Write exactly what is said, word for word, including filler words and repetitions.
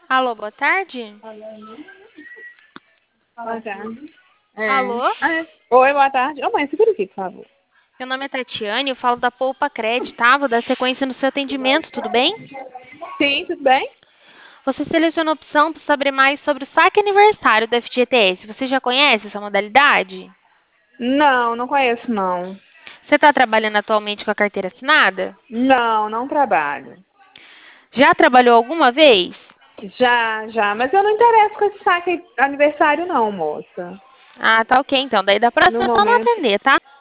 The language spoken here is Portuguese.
Alô, boa tarde? Boa tarde. É. Alô? Ah, é. Oi, boa tarde. Ô, mãe, segura aqui, por favor. Meu nome é Tatiane, eu falo da Poupa Cred, tá? Vou dar sequência no seu atendimento, tudo bem? Sim, tudo bem? Você seleciona a opção para saber mais sobre o saque aniversário do F G T S. Você já conhece essa modalidade? Não, não conheço, não. Você está trabalhando atualmente com a carteira assinada? Não, não trabalho. Já trabalhou alguma vez? Já, já, mas eu não interesso com esse saque aniversário, não, moça. Ah, tá ok então. Daí da No próxima é só não momento. atender, tá?